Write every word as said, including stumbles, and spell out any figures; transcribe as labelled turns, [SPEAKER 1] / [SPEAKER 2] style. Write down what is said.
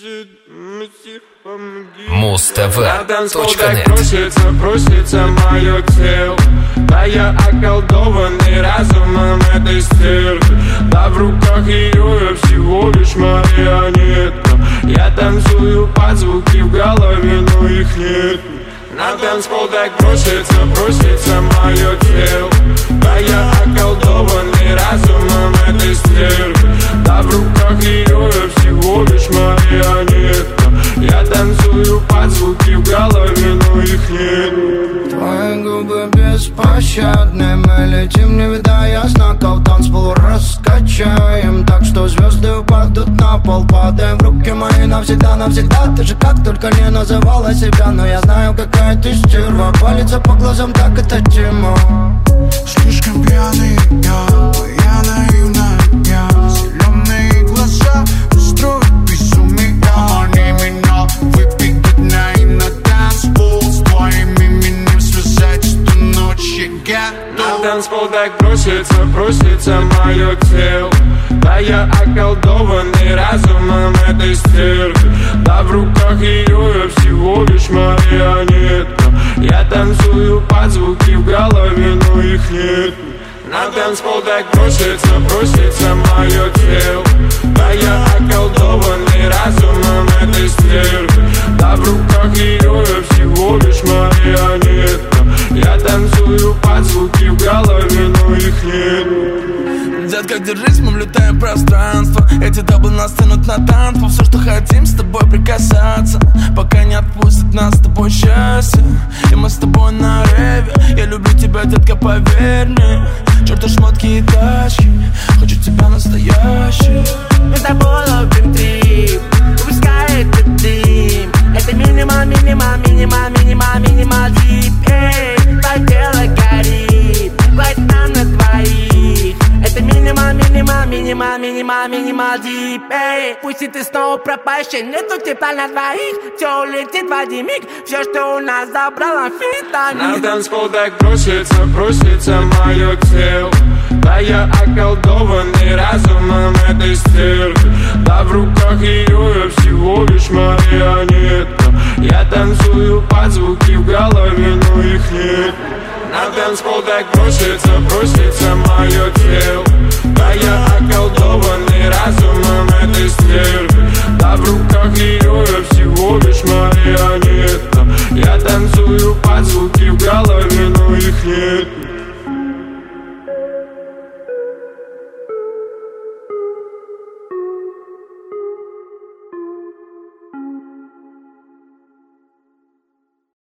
[SPEAKER 1] Муз-ТВ точка нет.
[SPEAKER 2] Просится, просится мое тело. Да я околдованный разумом этой стервы. Да в руках ее я всего лишь марионетка. Я танцую под звуки в голове, но их нет. На танцпол так просится, просится мое тело. Да я околдованный разумом этой стервы. Да в руках ее я всего лишь марионетка. Я танцую под звуки в голове, но их нет.
[SPEAKER 3] Твои губы беспощадны, мы летим, не видая знаков. Танцпол раскачаем, так что звезды упадут на пол. Падаем в руки мои навсегда, навсегда. Ты же как только не называла себя, но я знаю, какая ты стерва. Палится по глазам, так это тема.
[SPEAKER 4] Слишком пьяный я, я наивная я. Зеленые глаза устроят безумие. Помани меня, выпей дня и на танцпол. С твоим именем связать эту ночь я готов.
[SPEAKER 2] На танцпол так просится, просится мое тело. Да я околдованный разумом этой стервы. Да в руках ее я всего лишь марионетка. Я танцую под звуки в голове, но их нет. На танцпол так просится, просится мое тело. Да я околдованный разумом этой стервы. Да в руках ее я всего лишь марионетка. Я танцую под звуки в голове, но их нет.
[SPEAKER 5] Детка, держись, мы влетаем в пространство. Эти даблы нас тянут на танцпол. Все, что хотим, с тобой прикасаться, пока не отпустит нас с тобой счастье. И мы с тобой на реве. Я люблю тебя, детка, поверь мне. Чёрты шмотки и тачки, хочу тебя настоящий.
[SPEAKER 6] Мы с тобой ловим трип, выпускай этот дым. Это минимал, минимал, минимал, минимал, минимал дип. Эй, твое тело горит, хватит нам на двоих. Это минимал, минимал, минимал, минимал, минимал дип. Эй, пусть и ты снова пропащий, нету тепла на двоих. Все улетит в один миг, все, что у нас забрал амфетамин.
[SPEAKER 2] На танцпол так просится, просится мое тело. Да я околдованный разумом этой стервы. Да в руках ее я всего лишь марионетка. Я танцую под звуки в голове, но их нет. На танцпол так просится, просится мое тело. Да я околдованный разумом этой стервы. Да в руках